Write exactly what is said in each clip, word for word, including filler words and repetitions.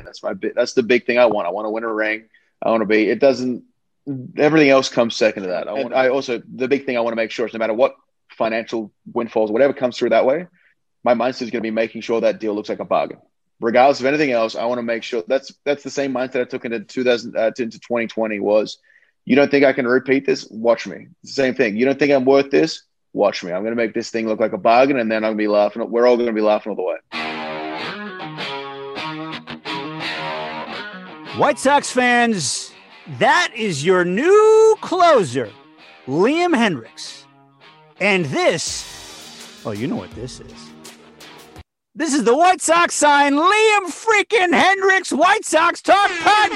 That's my big, that's the big thing I want. I want to win a ring. I want to be. It doesn't. Everything else comes second to that. I want. I also the big thing I want to make sure is no matter what financial windfalls, whatever comes through that way, my mindset is going to be making sure that deal looks like a bargain. Regardless of anything else, I want to make sure that's that's the same mindset I took into two thousand uh, into twenty twenty was. You don't think I can repeat this? Watch me. It's the same thing. You don't think I'm worth this? Watch me. I'm going to make this thing look like a bargain, and then I'm going to be laughing. We're all going to be laughing all the way. White Sox fans, that is your new closer, Liam Hendriks. And this, oh, you know what this is. This is the White Sox sign Liam freaking Hendriks White Sox Talk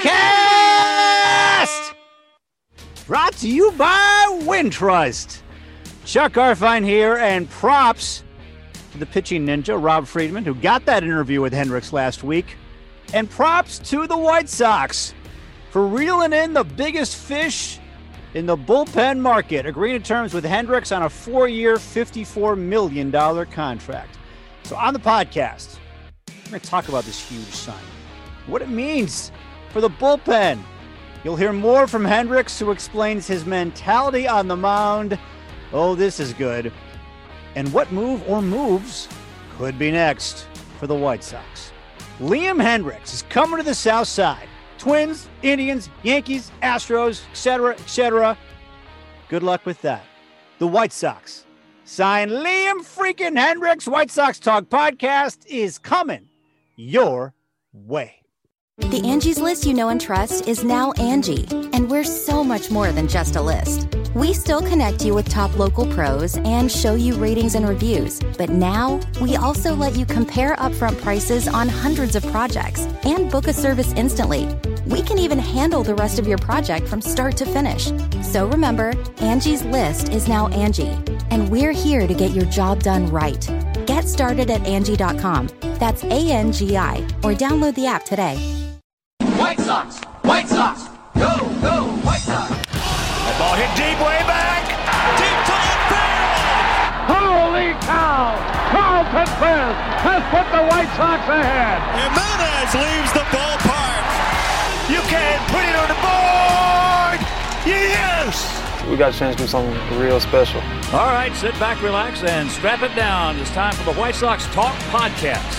Podcast. Brought to you by Wintrust. Chuck Garfien here, and props to the pitching ninja, Rob Friedman, who got that interview with Hendriks last week. And props to the White Sox for reeling in the biggest fish in the bullpen market, agreeing to terms with Hendriks on a four-year, fifty-four million dollars contract. So on the podcast, we're going to talk about this huge signing, what it means for the bullpen. You'll hear more from Hendriks, who explains his mentality on the mound. Oh, this is good. And what move or moves could be next for the White Sox. Liam Hendriks is coming to the South Side. Twins, Indians, Yankees, Astros, et cetera, et cetera. Good luck with that. The White Sox sign Liam freaking Hendriks. White Sox Talk Podcast is coming your way. The Angie's List you know and trust is now Angie, and we're so much more than just a list. We still connect you with top local pros and show you ratings and reviews, but now we also let you compare upfront prices on hundreds of projects and book a service instantly. We can even handle the rest of your project from start to finish. So remember, Angie's List is now Angie, and we're here to get your job done right. Get started at Angie dot com. That's A N G I, or download the app today. White Sox! White Sox! Go, go, White Sox! That ball hit deep way back! Deep to left field! Holy cow! Carlton Fisk has put the White Sox ahead! Jimenez leaves the ballpark! You can't put it on the board! Yes! We got a chance to do something real special. All right, sit back, relax, and strap it down. It's time for the White Sox Talk Podcast.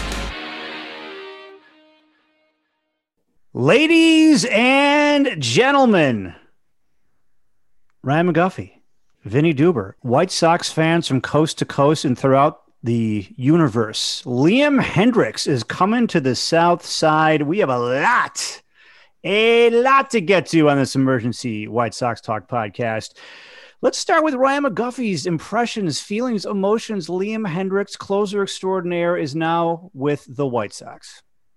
Ladies and gentlemen, Ryan McGuffey, Vinny Duber, White Sox fans from coast to coast and throughout the universe. Liam Hendriks is coming to the South Side. We have a lot, a lot to get to on this emergency White Sox Talk Podcast. Let's start with Ryan McGuffey's impressions, feelings, emotions. Liam Hendriks, closer extraordinaire, is now with the White Sox.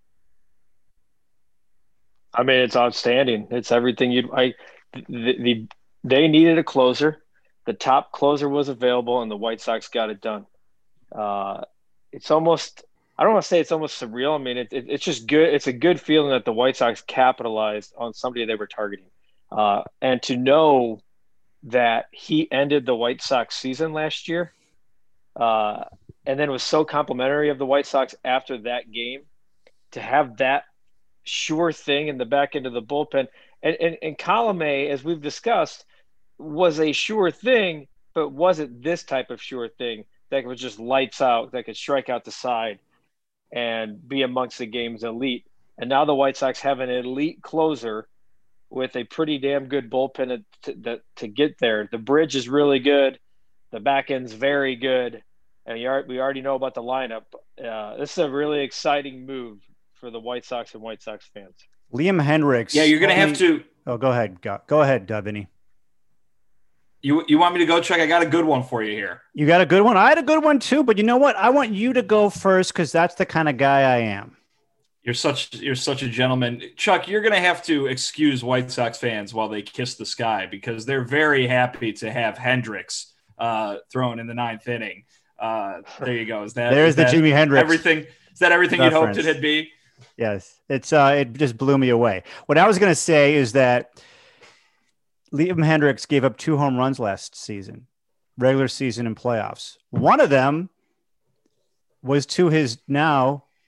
I mean, it's outstanding. It's everything you'd I the, the they needed a closer. The top closer was available, and the White Sox got it done. Uh, it's almost I don't want to say it's almost surreal. I mean, it, it, it's just good. It's a good feeling that the White Sox capitalized on somebody they were targeting, uh, and to know that he ended the White Sox season last year, uh, and then was so complimentary of the White Sox after that game, to have that sure thing in the back end of the bullpen. And, and, and Colomé, as we've discussed, was a sure thing, but wasn't this type of sure thing that was just lights out, that could strike out the side and be amongst the game's elite. And now the White Sox have an elite closer with a pretty damn good bullpen to, to, to get there. The bridge is really good. The back end's very good. And we already know about the lineup. Uh, this is a really exciting move for the White Sox and White Sox fans. Liam Hendriks. Yeah, you're going to have to. Oh, go ahead. Go, go ahead, uh, Vinny. You you want me to go, Chuck? I got a good one for you here. You got a good one? I had a good one too, but you know what? I want you to go first because that's the kind of guy I am. You're such you're such a gentleman. Chuck, you're going to have to excuse White Sox fans while they kiss the sky because they're very happy to have Hendriks uh, thrown in the ninth inning. Uh, there you go. Is that There's is the that Jimi Hendrix. Everything, is that everything reference. You'd hoped it'd be? Yes, it's uh, it just blew me away. What I was going to say is that Liam Hendriks gave up two home runs last season, regular season and playoffs. One of them was to his now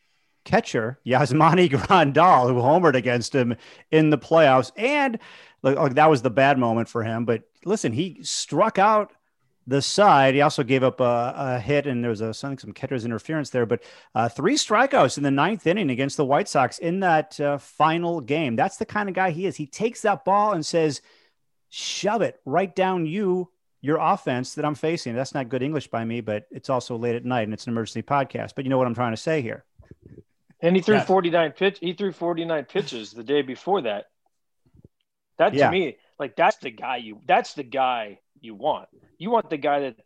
catcher, Yasmani Grandal, who homered against him in the playoffs. And like, that was the bad moment for him. But listen, he struck out the side. He also gave up a, a hit, and there was a, some, some catcher's interference there. But uh, three strikeouts in the ninth inning against the White Sox in that uh, final game. That's the kind of guy he is. He takes that ball and says, shove it right down you, your offense that I'm facing. That's not good English by me, but it's also late at night and it's an emergency podcast. But you know what I'm trying to say here. And he threw yeah. forty-nine pitch. He threw forty-nine pitches the day before that. That to yeah. me, like that's the guy you. That's the guy you want. You want the guy that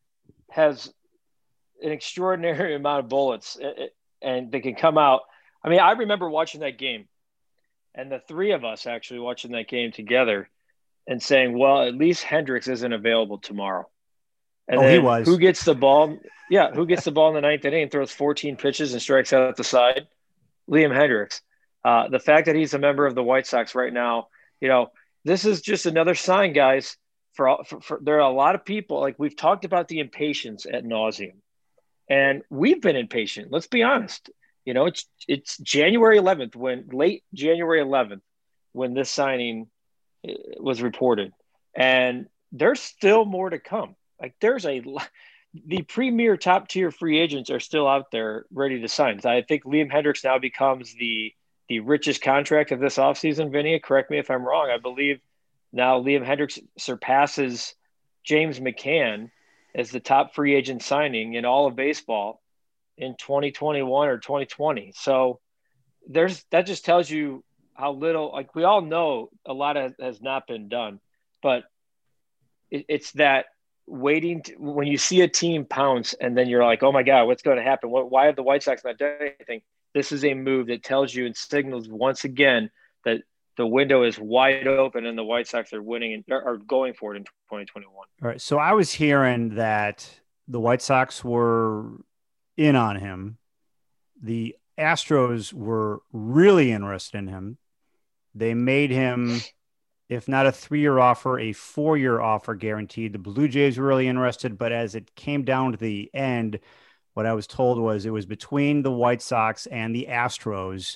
has an extraordinary amount of bullets and they can come out. I mean, I remember watching that game, and the three of us actually watching that game together and saying, well, at least Hendricks isn't available tomorrow. And oh, then he was. Who gets the ball? Yeah, who gets the ball in the ninth inning and throws fourteen pitches and strikes out the side? Liam Hendricks. Uh, the fact that he's a member of the White Sox right now, you know, this is just another sign, guys. For, for, for there are a lot of people, like we've talked about the impatience ad nauseum, and we've been impatient. Let's be honest. You know, it's it's January eleventh, when late January eleventh, when this signing was reported, and there's still more to come. Like there's a the premier top tier free agents are still out there ready to sign. So I think Liam Hendricks now becomes the the richest contract of this offseason. Vinny, correct me if I'm wrong. I believe now Liam Hendricks surpasses James McCann as the top free agent signing in all of baseball in twenty twenty-one or twenty twenty. So there's that just tells you how little, like we all know a lot of, has not been done, but it, it's that waiting to, when you see a team pounce and then you're like, oh my God, what's going to happen? What, why have the White Sox not done anything? This is a move that tells you and signals once again that the window is wide open and the White Sox are winning and are going for it in twenty twenty-one. All right. So I was hearing that the White Sox were in on him. The Astros were really interested in him. They made him, if not a three-year offer, a four-year offer guaranteed. The Blue Jays were really interested, but as it came down to the end, what I was told was it was between the White Sox and the Astros.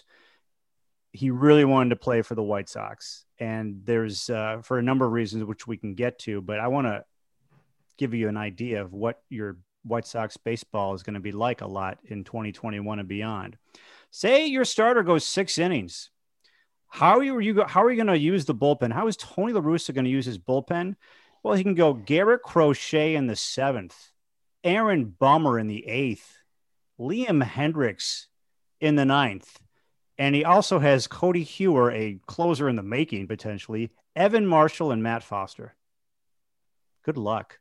He really wanted to play for the White Sox. And there's, uh, for a number of reasons, which we can get to, but I want to give you an idea of what your White Sox baseball is going to be like a lot in twenty twenty-one and beyond. Say your starter goes six innings. How are you, how are you going to use the bullpen? How is Tony La Russa going to use his bullpen? Well, he can go Garrett Crochet in the seventh, Aaron Bummer in the eighth, Liam Hendricks in the ninth. And he also has Cody Hewer, a closer in the making, potentially, Evan Marshall, and Matt Foster. Good luck.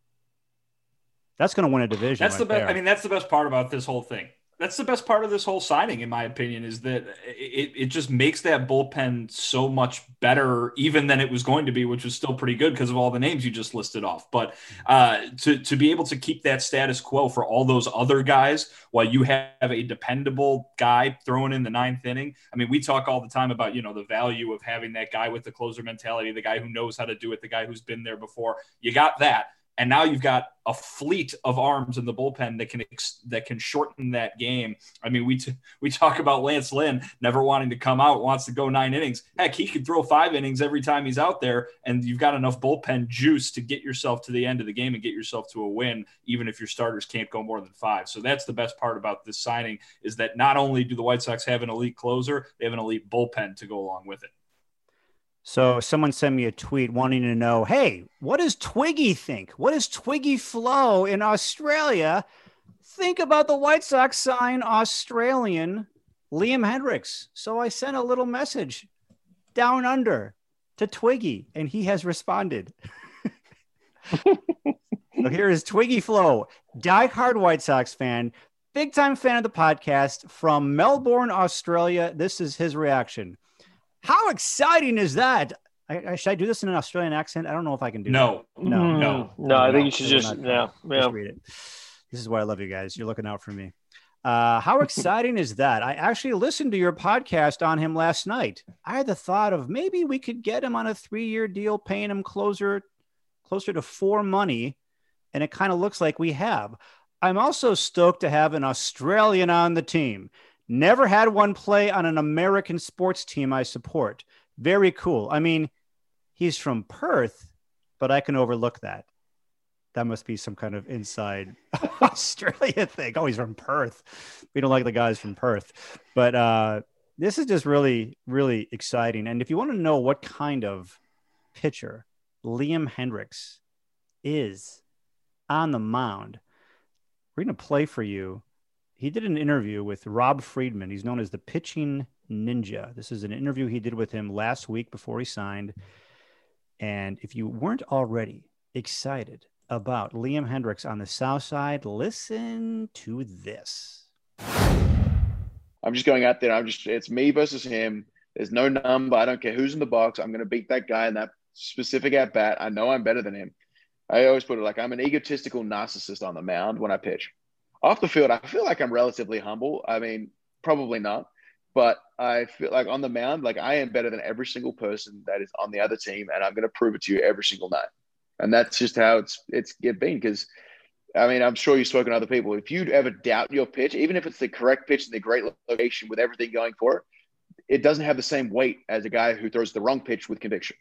That's going to win a division. That's right the best. there. I mean, that's the best part about this whole thing. That's the best part of this whole signing, in my opinion, is that it, it just makes that bullpen so much better even than it was going to be, which was still pretty good because of all the names you just listed off. But uh, to, to be able to keep that status quo for all those other guys while you have a dependable guy throwing in the ninth inning. I mean, we talk all the time about, you know, the value of having that guy with the closer mentality, the guy who knows how to do it, the guy who's been there before. You got that. And now you've got a fleet of arms in the bullpen that can ex- that can shorten that game. I mean, we t- we talk about Lance Lynn never wanting to come out, wants to go nine innings. Heck, he could throw five innings every time he's out there, and you've got enough bullpen juice to get yourself to the end of the game and get yourself to a win, even if your starters can't go more than five. So that's the best part about this signing, is that not only do the White Sox have an elite closer, they have an elite bullpen to go along with it. So someone sent me a tweet wanting to know, hey, what does Twiggy think? What does Twiggy Flo in Australia think about the White Sox sign Australian Liam Hendricks? So I sent a little message down under to Twiggy, and he has responded. So here is Twiggy Flo, diehard White Sox fan, big time fan of the podcast from Melbourne, Australia. This is his reaction. How exciting is that? I, I, should I do this in an Australian accent? I don't know if I can do no. that. No, no, no, no. I think you should just, no, yeah. Just read it. This is why I love you guys. You're looking out for me. Uh, how exciting is that? I actually listened to your podcast on him last night. I had the thought of maybe we could get him on a three-year deal, paying him closer, closer to four money. And it kind of looks like we have. I'm also stoked to have an Australian on the team. Never had one play on an American sports team I support. Very cool. I mean, he's from Perth, but I can overlook that. That must be some kind of inside Australia thing. Oh, he's from Perth. We don't like the guys from Perth. But uh, this is just really, really exciting. And if you want to know what kind of pitcher Liam Hendriks is on the mound, we're going to play for you. He did an interview with Rob Friedman. He's known as the Pitching Ninja. This is an interview he did with him last week before he signed. And if you weren't already excited about Liam Hendriks on the South Side, listen to this. I'm just going out there. I'm just, it's me versus him. There's no number. I don't care who's in the box. I'm going to beat that guy in that specific at bat. I know I'm better than him. I always put it like I'm an egotistical narcissist on the mound when I pitch. Off the field, I feel like I'm relatively humble. I mean, probably not. But I feel like on the mound, like I am better than every single person that is on the other team, and I'm going to prove it to you every single night. And that's just how it's it's been. Because, I mean, I'm sure you've spoken to other people. If you ever doubt your pitch, even if it's the correct pitch in the great location with everything going for it, it doesn't have the same weight as a guy who throws the wrong pitch with conviction.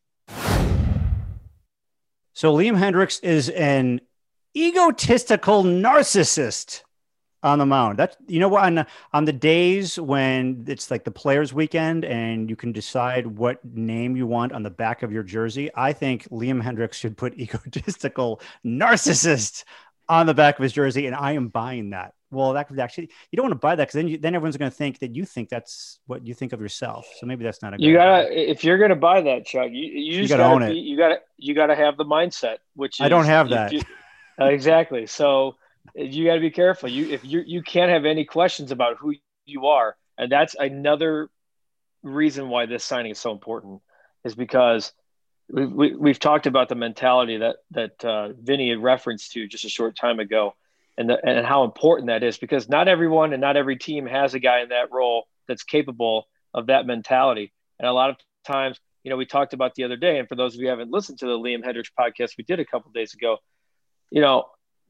So Liam Hendriks is an egotistical narcissist on the mound. That's, you know what, on, on the days when it's like the players weekend and you can decide what name you want on the back of your jersey, I think Liam Hendriks should put egotistical narcissist on the back of his jersey. And I am buying that. Well, that could actually, you don't want to buy that because then you, then everyone's going to think that you think that's what you think of yourself. So maybe that's not a good you gotta idea. If you're going to buy that, Chuck, you, you, you just gotta, gotta own be, it. You gotta, you gotta have the mindset, which is, I don't have that. You, uh, exactly. So you got to be careful. You, if you, you can't have any questions about who you are. And that's another reason why this signing is so important, is because we, we, we've talked about the mentality that, that uh, Vinny had referenced to just a short time ago. And, the, and how important that is, because not everyone and not every team has a guy in that role that's capable of that mentality. And a lot of times, you know, we talked about the other day, and for those of you who haven't listened to the Liam Hendriks podcast we did a couple of days ago, you know,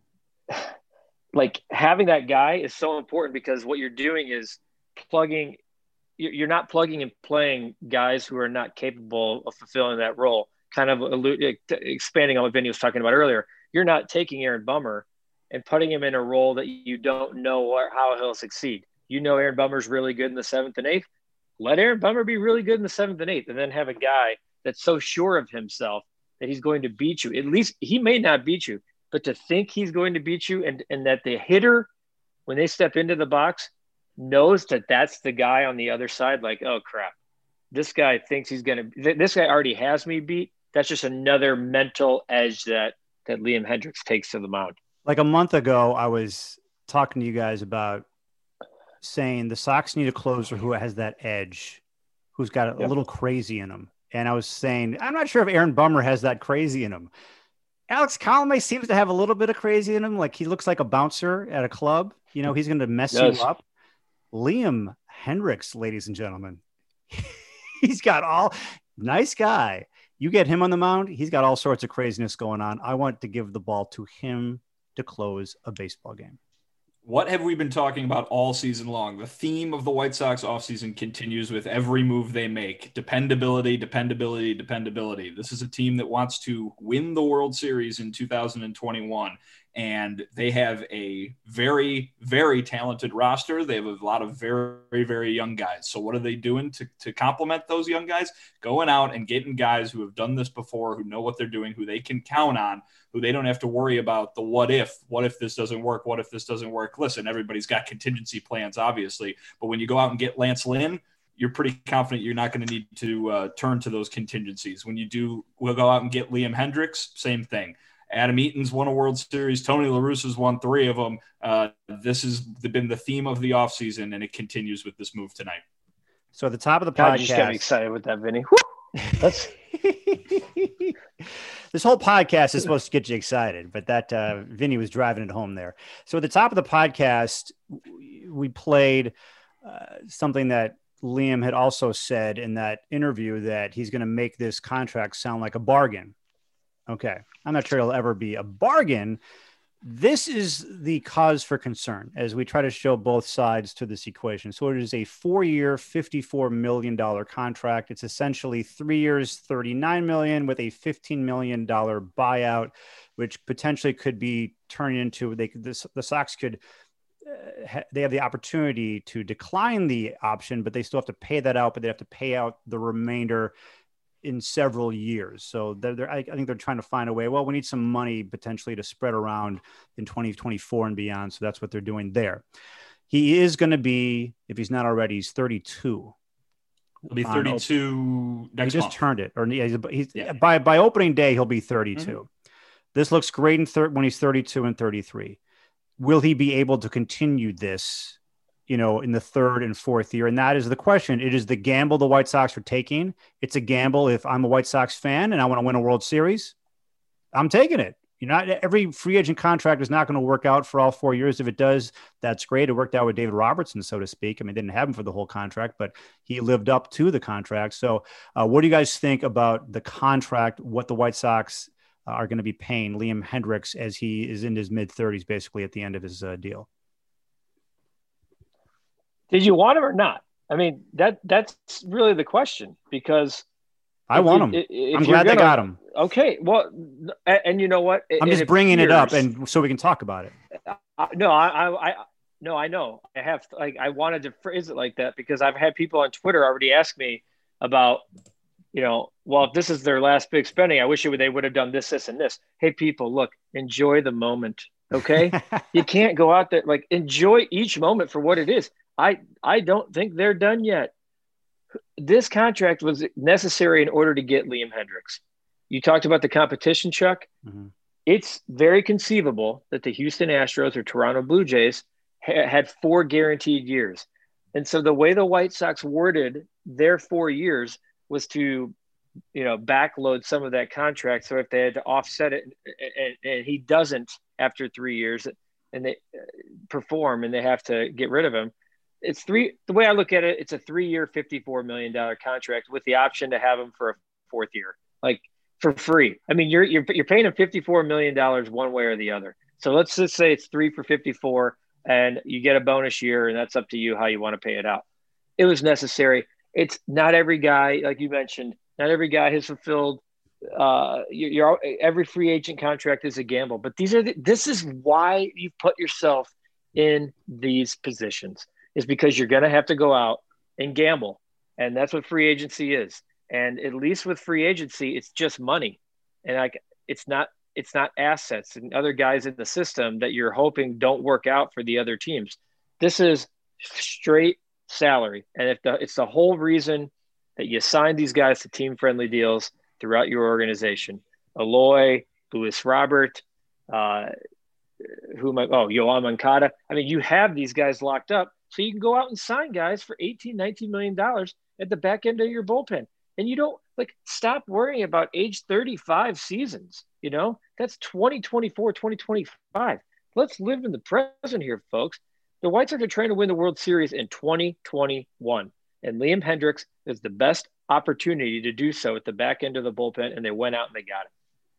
like having that guy is so important, because what you're doing is plugging – you're not plugging and playing guys who are not capable of fulfilling that role, kind of allude, expanding on what Vinny was talking about earlier. You're not taking Aaron Bummer and putting him in a role that you don't know what, how he'll succeed. You know Aaron Bummer's really good in the seventh and eighth. Let Aaron Bummer be really good in the seventh and eighth, and then have a guy that's so sure of himself that he's going to beat you. At least he may not beat you, but to think he's going to beat you, and, and that the hitter, when they step into the box, knows that that's the guy on the other side, like, oh, crap, this guy thinks he's going to – this guy already has me beat. That's just another mental edge that, that Liam Hendriks takes to the mound. Like a month ago, I was talking to you guys about saying the Sox need a closer who has that edge, who's got a, yep. a little crazy in him. And I was saying, I'm not sure if Aaron Bummer has that crazy in him. Alex Colomé seems to have a little bit of crazy in him. Like he looks like a bouncer at a club. You know, he's going to mess yes. you up. Liam Hendriks, ladies and gentlemen, he's got all nice guy. You get him on the mound, he's got all sorts of craziness going on. I want to give the ball to him to close a baseball game. What have we been talking about all season long? The theme of the White Sox offseason continues with every move they make. Dependability, dependability, dependability. This is a team that wants to win the World Series in two thousand twenty-one, and they have a very, very talented roster. They have a lot of very, very young guys. So what are they doing to, to complement those young guys? Going out and getting guys who have done this before, who know what they're doing, who they can count on, who they don't have to worry about the what if, what if this doesn't work, what if this doesn't work. Listen, everybody's got contingency plans, obviously, but when you go out and get Lance Lynn, you're pretty confident you're not going to need to uh, turn to those contingencies. When you do, we'll go out and get Liam Hendriks, same thing. Adam Eaton's won a World Series. Tony La Russa's won three of them. Uh, this has been the theme of the offseason, and it continues with this move tonight. So at the top of the God, podcast, you just got me excited with that, Vinny. That's this whole podcast is supposed to get you excited, but that uh, Vinny was driving it home there. So at the top of the podcast, we played uh, something that Liam had also said in that interview, that he's going to make this contract sound like a bargain. Okay. I'm not sure it'll ever be a bargain, This is the cause for concern as we try to show both sides to this equation. So it is a four-year, fifty-four million dollars contract. It's essentially three years, thirty-nine million dollars with a fifteen million dollars buyout, which potentially could be turned into, they could, this, the Sox could, uh, ha, they have the opportunity to decline the option, but they still have to pay that out, but they have to pay out the remainder in several years. So they're, they're, I think they're trying to find a way. Well, we need some money potentially to spread around in twenty twenty-four and beyond. So that's what they're doing there. He is going to be, if he's not already, he's thirty-two. He'll be thirty-two next He just month. turned it. Or he's, he's Yeah. by, by opening day, he'll be thirty-two. Mm-hmm. This looks great in thir- when he's thirty-two and thirty-three. Will he be able to continue this, you know, in the third and fourth year? And that is the question. It is the gamble the White Sox are taking. It's a gamble. If I'm a White Sox fan and I want to win a World Series, I'm taking it. You know, every free agent contract is not going to work out for all four years. If it does, that's great. It worked out with David Robertson, so to speak. I mean, it didn't have him for the whole contract, but he lived up to the contract. So uh, what do you guys think about the contract, what the White Sox uh, are going to be paying Liam Hendriks as he is in his mid thirties, basically at the end of his uh, deal? Did you want him or not? I mean, that that's really the question, because I want him. If I'm glad gonna, they got him. Okay. Well, and, and you know what? I'm just it bringing appears, it up and so we can talk about it. Uh, no, I, I, I, no, I know. I have like I wanted to phrase it like that because I've had people on Twitter already ask me about, you know, well, if this is their last big spending, I wish it would, they would have done this, this, and this. Hey, people, look, enjoy the moment. Okay, you can't go out there like enjoy each moment for what it is. I, I don't think they're done yet. This contract was necessary in order to get Liam Hendriks. You talked about the competition, Chuck. Mm-hmm. It's very conceivable that the Houston Astros or Toronto Blue Jays ha- had four guaranteed years. And so the way the White Sox worded their four years was to, you know, backload some of that contract. So if they had to offset it and, and he doesn't after three years and they perform and they have to get rid of him, it's three. The way I look at it, it's a three-year, fifty-four million dollars contract with the option to have him for a fourth year, like for free. I mean, you're you're you're paying him fifty-four million dollars one way or the other. So let's just say it's three for fifty-four, and you get a bonus year, and that's up to you how you want to pay it out. It was necessary. It's not every guy, like you mentioned, not every guy has fulfilled. Uh, you're, you're every free agent contract is a gamble, but these are the, this is why you put yourself in these positions. Is because you're going to have to go out and gamble. And that's what free agency is. And at least with free agency, it's just money. And like, it's not, it's not assets and other guys in the system that you're hoping don't work out for the other teams. This is straight salary. And if the, it's the whole reason that you sign these guys to team friendly deals throughout your organization, Eloy, Luis Robert, uh, who am I? Oh, Yoan Moncada. I mean, you have these guys locked up. So you can go out and sign guys for eighteen, nineteen million dollars at the back end of your bullpen. And you don't like stop worrying about age thirty-five seasons. You know, that's twenty twenty-four, twenty twenty-five. Let's live in the present here, folks. The White Sox are trying to win the World Series in twenty twenty-one. And Liam Hendriks is the best opportunity to do so at the back end of the bullpen. And they went out and they got it.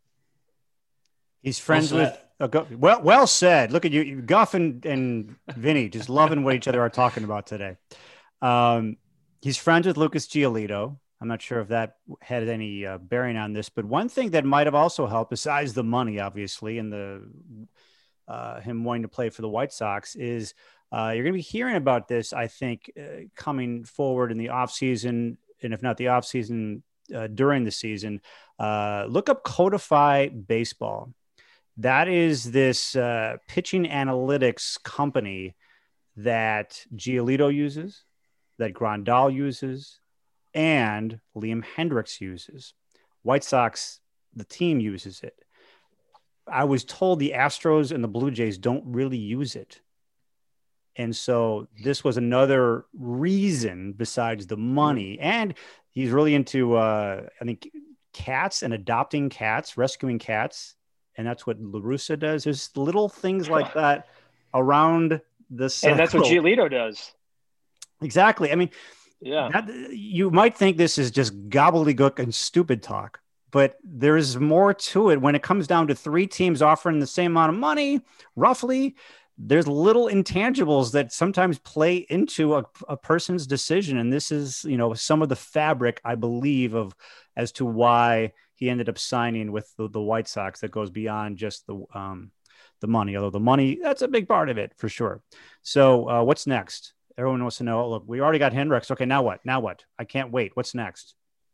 He's friends well with uh, go, well, well said. Look at you, Guff and, and Vinny, just loving what each other are talking about today. Um, he's friends with Lucas Giolito. I'm not sure if that had any uh, bearing on this, but one thing that might have also helped, besides the money, obviously, and the uh, him wanting to play for the White Sox, is uh, you're going to be hearing about this, I think, uh, coming forward in the offseason, and if not the offseason, uh, during the season. Uh, look up Codify Baseball. That is this uh, pitching analytics company that Giolito uses, that Grandal uses, and Liam Hendriks uses. White Sox, the team, uses it. I was told the Astros and the Blue Jays don't really use it. And so this was another reason besides the money. And he's really into, uh, I think, cats and adopting cats, rescuing cats. And that's what La Russa does. There's little things like that around the circle. And that's what Giolito does. Exactly. I mean, yeah, that, you might think this is just gobbledygook and stupid talk, but there's more to it when it comes down to three teams offering the same amount of money, roughly. There's little intangibles that sometimes play into a, a person's decision. And this is, you know, some of the fabric, I believe, of as to why he ended up signing with the, the White Sox that goes beyond just the, um, the money, although the money, that's a big part of it for sure. So uh, what's next? Everyone wants to know, look, we already got Hendricks. Okay, now what? Now what? I can't wait. What's next?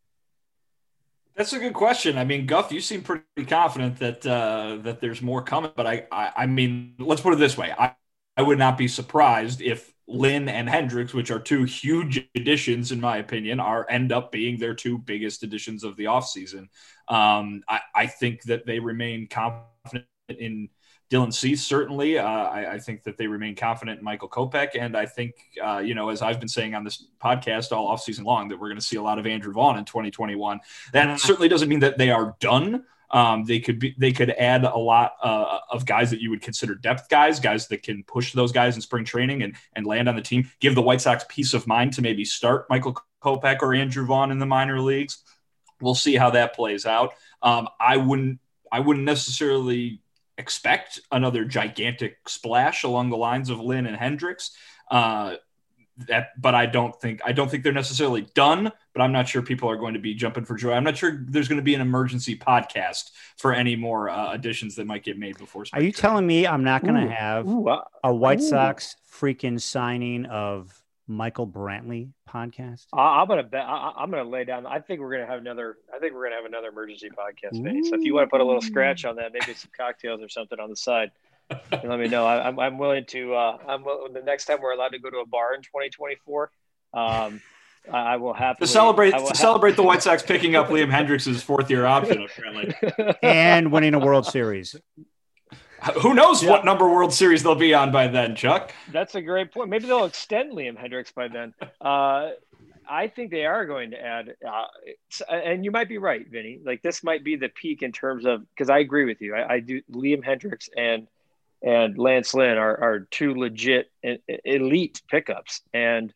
That's a good question. I mean, Guff, you seem pretty confident that uh, that there's more coming. But I, I, I mean, let's put it this way: I, I would not be surprised if Lynn and Hendricks, which are two huge additions in my opinion, are end up being their two biggest additions of the offseason. Um, I, I think that they remain confident in Dylan Cease, certainly. Uh, I, I think that they remain confident in Michael Kopech. And I think, uh, you know, as I've been saying on this podcast all offseason long, that we're going to see a lot of Andrew Vaughn in twenty twenty-one. That certainly doesn't mean that they are done. Um, they could be, they could add a lot uh, of guys that you would consider depth guys, guys that can push those guys in spring training and, and land on the team, give the White Sox peace of mind to maybe start Michael Kopech or Andrew Vaughn in the minor leagues. We'll see how that plays out. Um, I wouldn't, I wouldn't necessarily expect another gigantic splash along the lines of Lynn and Hendricks. Uh, that, but I don't think, I don't think they're necessarily done, but I'm not sure people are going to be jumping for joy. I'm not sure there's going to be an emergency podcast for any more uh, additions that might get made before. Are you telling me I'm not going to have Ooh, uh, a White ooh. Sox freaking signing of Michael Brantley podcast? I, I'm gonna bet. I, I'm gonna lay down. I think we're gonna have another. I think we're gonna have another emergency podcast, Vinny. So if you want to put a little scratch on that, maybe some cocktails or something on the side, and let me know. I, I'm I'm willing to. Uh, I'm the next time we're allowed to go to a bar in twenty twenty-four. Um, I, I will happily to celebrate will to ha- celebrate the White Sox picking up Liam Hendricks' fourth year option, apparently, and winning a World Series. Who knows yeah. what number World Series they'll be on by then, Chuck? That's a great point. Maybe they'll extend Liam Hendricks by then. Uh, I think they are going to add, uh, and you might be right, Vinny. Like this might be the peak in terms of, because I agree with you. I, I do. Liam Hendricks and and Lance Lynn are are two legit elite pickups, and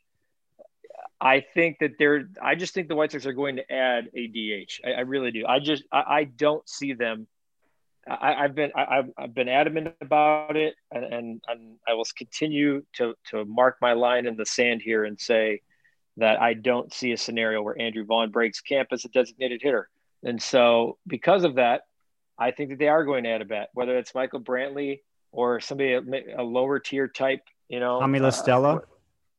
I think that they're. I just think the White Sox are going to add a D H. I, I really do. I just I, I don't see them. I, I've been I, I've been adamant about it, and, and, and I will continue to to mark my line in the sand here and say that I don't see a scenario where Andrew Vaughn breaks camp as a designated hitter. And so because of that, I think that they are going to add a bat, whether it's Michael Brantley or somebody a, a lower tier type, you know, Tommy La Stella. Uh,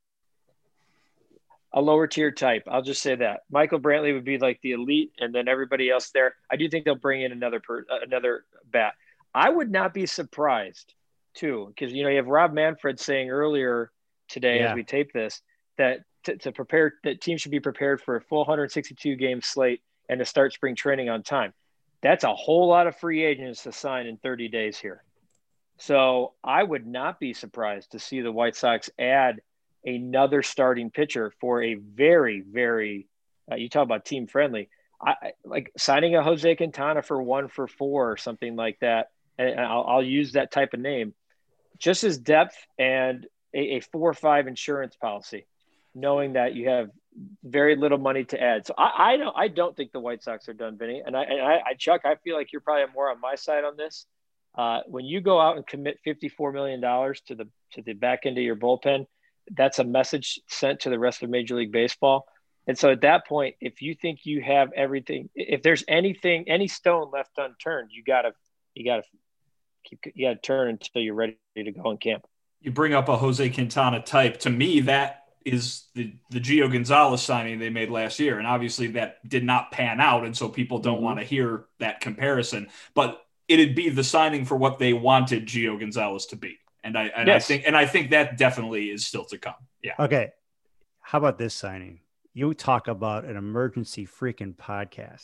a lower tier type. I'll just say that Michael Brantley would be like the elite, and then everybody else there. I do think they'll bring in another per, another bat. I would not be surprised too, because you know you have Rob Manfred saying earlier today yeah. as we tape this that to, to prepare that teams should be prepared for a full one hundred sixty-two game slate and to start spring training on time. That's a whole lot of free agents to sign in thirty days here. So I would not be surprised to see the White Sox add another starting pitcher for a very, very, uh, you talk about team friendly, I like signing a Jose Quintana for one for four or something like that. And I'll, I'll use that type of name just as depth and a, a four or five insurance policy, knowing that you have very little money to add. So I, I don't, I don't think the White Sox are done, Vinny. And I, and I, I, Chuck, I feel like you're probably more on my side on this. Uh, when you go out and commit fifty-four million dollars to the, to the back end of your bullpen, that's a message sent to the rest of Major League Baseball. And so at that point, if you think you have everything, if there's anything, any stone left unturned, you gotta, you gotta keep, you gotta turn until you're ready to go in camp. You bring up a Jose Quintana type. To me, that is the, the Gio Gonzalez signing they made last year. And obviously that did not pan out. And so people don't mm-hmm. want to hear that comparison, but it'd be the signing for what they wanted Gio Gonzalez to be. And I, and yes. I think, and I think that definitely is still to come. Yeah. Okay. How about this signing? You talk about an emergency freaking podcast.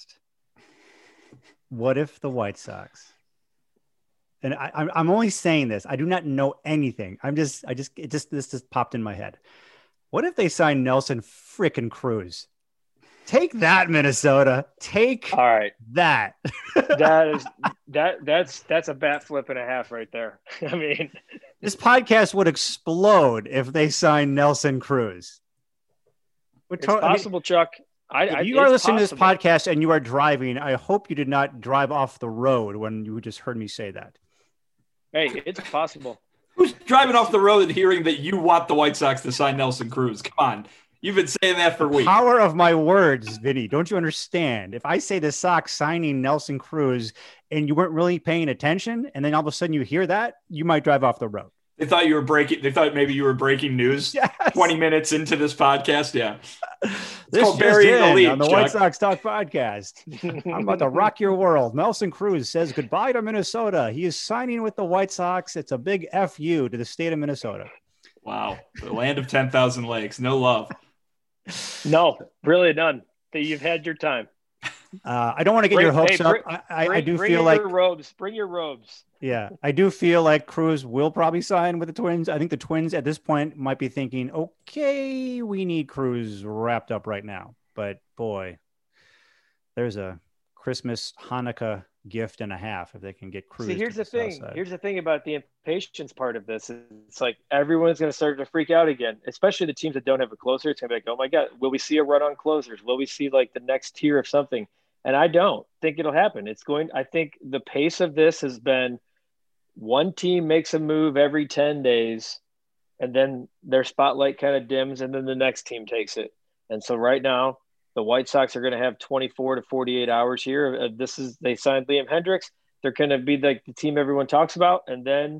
What if the White Sox, and I, I'm, I'm only saying this, I do not know anything. I'm just, I just, it just, this just popped in my head. What if they sign Nelson freaking Cruz? Take that, Minnesota. Take all right. that. that is that that's that's a bat flip and a half right there. I mean, this podcast would explode if they signed Nelson Cruz. It's possible, I mean, Chuck. I, if I, you are listening possible. to this podcast and you are driving, I hope you did not drive off the road when you just heard me say that. Hey, it's possible. Who's driving off the road and hearing that you want the White Sox to sign Nelson Cruz? Come on. You've been saying that for weeks. Power of my words, Vinny. Don't you understand? If I say the Sox signing Nelson Cruz and you weren't really paying attention, and then all of a sudden you hear that, you might drive off the road. They thought you were breaking. They thought maybe you were breaking news. Yes. twenty minutes into this podcast. Yeah. This called just burying the in lead, on the Chuck. White Sox Talk podcast. I'm about to rock your world. Nelson Cruz says goodbye to Minnesota. He is signing with the White Sox. It's a big F U to the state of Minnesota. Wow. The land of ten thousand lakes. No love. No, really none. You've had your time. Uh, I don't want to get Bring- your hopes hey, up. bring- I, I, bring, I do bring feel your like robes. Bring your robes. Yeah, I do feel like Cruz will probably sign with the Twins. I think the Twins at this point might be thinking, okay, we need Cruz wrapped up right now. But boy, there's a Christmas Hanukkah gift and a half if they can get Cruz. See, here's to the thing. South Side. Here's the thing about the impatience part of this. It's like everyone's going to start to freak out again, especially the teams that don't have a closer. It's going to be like, oh my God, will we see a run on closers? Will we see like the next tier of something? And I don't think it'll happen. It's going, I think the pace of this has been one team makes a move every ten days and then their spotlight kind of dims and then the next team takes it. And so right now the White Sox are going to have twenty-four to forty-eight hours here. Uh, this is, they signed Liam Hendricks. They're going to be like the team everyone talks about. And then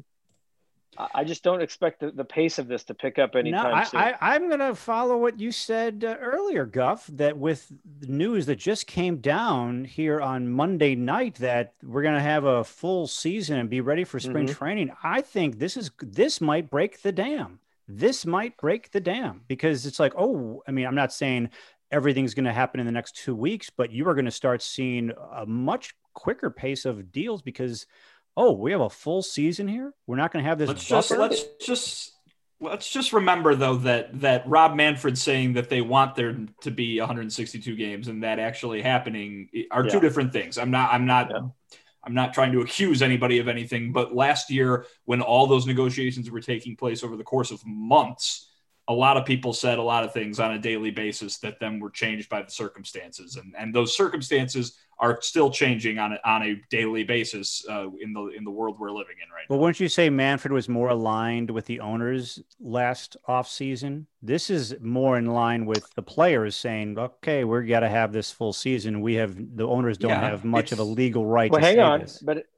I, I just don't expect the, the pace of this to pick up anytime no, I, soon. I, I'm going to follow what you said uh, earlier, Guff, that with the news that just came down here on Monday night that we're going to have a full season and be ready for spring Mhm. training. I think this is, this might break the dam. This might break the dam because it's like, oh, I mean, I'm not saying everything's going to happen in the next two weeks, but you are going to start seeing a much quicker pace of deals because, oh, we have a full season here. We're not going to have this. Let's just buffer. let's just let's just remember though that that Rob Manfred saying that they want there to be one hundred sixty-two games and that actually happening are Yeah. two different things. I'm not I'm not Yeah. I'm not trying to accuse anybody of anything, but last year when all those negotiations were taking place over the course of months, a lot of people said a lot of things on a daily basis that then were changed by the circumstances. And, and those circumstances are still changing on a, on a daily basis uh, in the in the world we're living in right now. Well, wouldn't you say Manfred was more aligned with the owners last offseason? This is more in line with the players saying, okay, we're got to have this full season. We have the owners don't Yeah, have much of a it's- legal right Well, to hang say on, this. but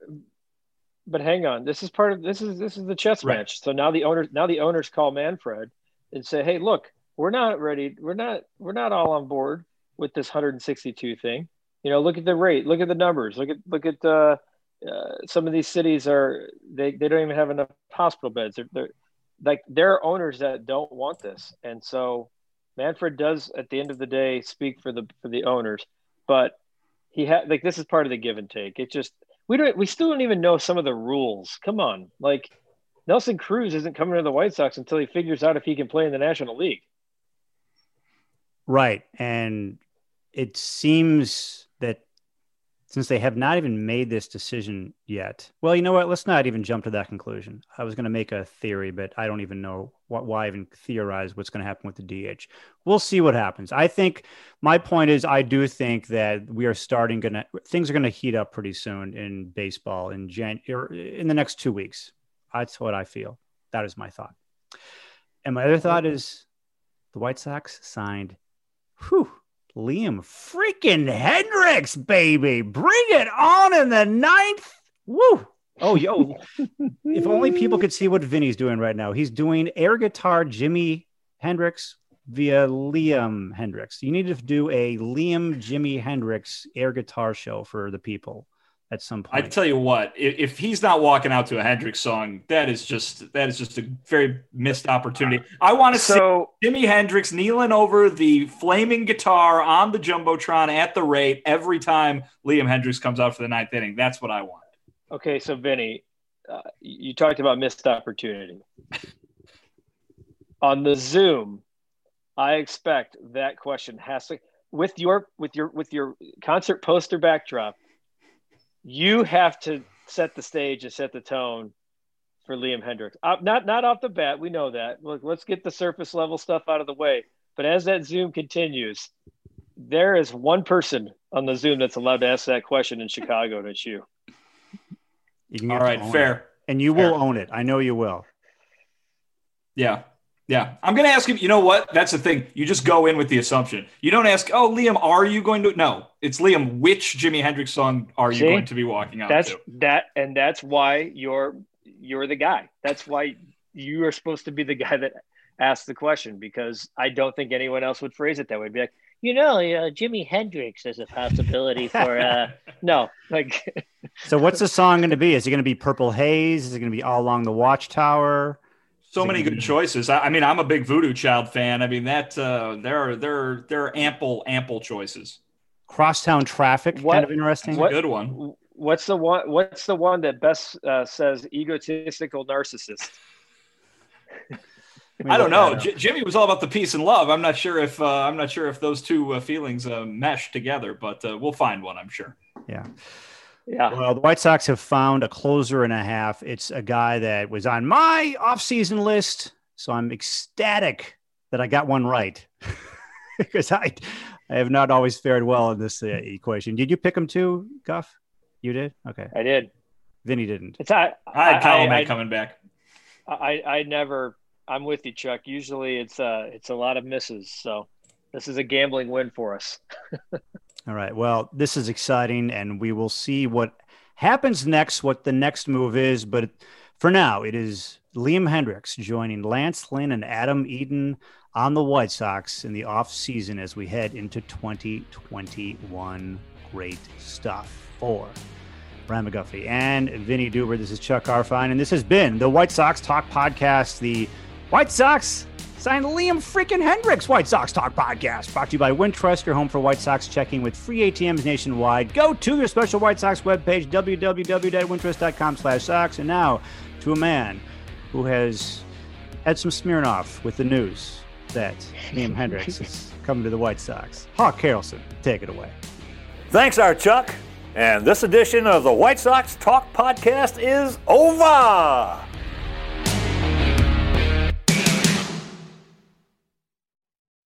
but hang on. This is part of this is this is the chess Right. match. So now the owners now the owners call Manfred and say, "Hey, look, we're not ready. We're not we're not all on board with this one hundred sixty-two thing. You know, look at the rate. Look at the numbers. Look at look at uh, uh, some of these cities are they they don't even have enough hospital beds. They're, they're like there are owners that don't want this, and so Manfred does at the end of the day speak for the for the owners, but he had like this is part of the give and take. It just we don't we still don't even know some of the rules. Come on, like Nelson Cruz isn't coming to the White Sox until he figures out if he can play in the National League. Right. And it seems that since they have not even made this decision yet, well, you know what? Let's not even jump to that conclusion. I was going to make a theory, but I don't even know what, why even theorize what's going to happen with the D H. We'll see what happens. I think my point is, I do think that we are starting going to, things are going to heat up pretty soon in baseball in Jan in the next two weeks. That's what I feel. That is my thought. And my other thought is the White Sox signed whew, Liam freaking Hendricks, baby. Bring it on in the ninth. Woo. Oh, yo. If only people could see what Vinny's doing right now. He's doing air guitar Jimi Hendrix via Liam Hendricks. You need to do a Liam Jimi Hendrix air guitar show for the people at some I point. tell you what, if, if he's not walking out to a Hendrix song, that is just that is just a very missed opportunity. I want to So see Jimi Hendrix kneeling over the flaming guitar on the Jumbotron at the rate every time Liam Hendricks comes out for the ninth inning. That's what I want. okay, so Vinny, uh, you talked about missed opportunity on the Zoom. I expect that question has to with your with your with your concert poster backdrop. You have to set the stage and set the tone for Liam Hendricks. Uh, not not off the bat, we know that. Look, let's get the surface level stuff out of the way. But as that Zoom continues, there is one person on the Zoom that's allowed to ask that question in Chicago, and it's you. you All right, fair. It. And you fair. will own it. I know you will. Yeah. Yeah. I'm going to ask him, you know what? That's the thing. You just go in with the assumption. You don't ask, oh, Liam, are you going to? No, it's Liam. Which Jimi Hendrix song are you See? going to be walking out That's to? that. And that's why you're, you're the guy. That's why you are supposed to be the guy that asks the question, because I don't think anyone else would phrase it that way. Be like, you know, uh, Jimi Hendrix is a possibility for, uh, no, like. So what's the song going to be? Is it going to be Purple Haze? Is it going to be All Along the Watchtower? So many good choices. I, I mean, I'm a big Voodoo Child fan. I mean, that uh, there are there are there are ample ample choices. Crosstown Traffic, What- kind of interesting. That's a good one. What's the one? What's the one that best uh, says egotistical narcissist? Let me I don't look know. that up. J- Jimmy was all about the peace and love. I'm not sure if uh, I'm not sure if those two uh, feelings uh, mesh together, but uh, we'll find one. I'm sure. Yeah. Yeah. Well, the White Sox have found a closer and a half. It's a guy that was on my offseason list, so I'm ecstatic that I got one right because I, I have not always fared well in this uh, equation. Did you pick him too, Guff? You did? Okay. I did. Vinny didn't. It's I. I had Colin I, coming back. I, I never. I'm with you, Chuck. Usually, it's uh it's a lot of misses. So, this is a gambling win for us. All right. Well, this is exciting, and we will see what happens next, what the next move is. But for now, it is Liam Hendrix joining Lance Lynn and Adam Eaton on the White Sox in the offseason as we head into twenty twenty-one. Great stuff for Ryan McGuffey and Vinny Duber. This is Chuck Arfine, and this has been the White Sox Talk Podcast, the White Sox signed Liam freaking Hendrix White Sox Talk Podcast, brought to you by Wintrust, your home for White Sox checking with free A T Ms nationwide. Go to your special White Sox webpage, w w w dot wintrust dot com slash sox. And now to a man who has had some Smirnoff with the news that Liam Hendrix is coming to the White Sox. Hawk Harrelson, take it away. Thanks, our Chuck. And this edition of the White Sox Talk Podcast is over.